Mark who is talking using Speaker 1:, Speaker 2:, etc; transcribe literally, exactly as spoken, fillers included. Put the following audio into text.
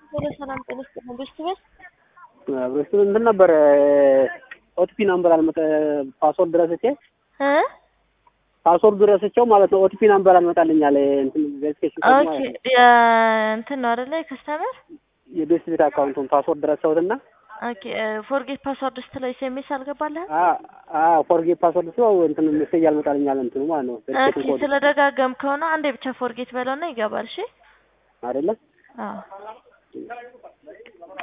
Speaker 1: ወደ ሰላም ጤና ይስጥልኝ። ቤተሰብ
Speaker 2: ብሩስ እንትን ነበር ኦቲፒ ነምበር አልመጣ ፓስወርድ ረስቼ
Speaker 1: እ
Speaker 2: ፓስወርድ ረስቼው ማለት ነው። ኦቲፒ ነምበር አልመጣልኝ አለ እንትን ቬሪፊኬሽን ኮድ ማለት ነው።
Speaker 1: ኦኬ ያ እንትን ነው አይደለ? ከስተመር
Speaker 2: የቤት ቤት አካውንቱን ፓስወርድ ረሳሁትና
Speaker 1: ኦኬ ፎርጌት ፓስወርድ ስትለው ኤስኤምኤስ አልገባልህ?
Speaker 2: አ አ ፎርጌት ፓስወርድ ሲው እንትን ሜሴጅ አልመጣልኝ አለ እንትኑ ማለት ነው።
Speaker 1: ኦኬ ስለደጋገም ከሆነ አንዴ ብቻ ፎርጌት በለውና ይገባል። እሺ
Speaker 2: አይደለ?
Speaker 1: አዎ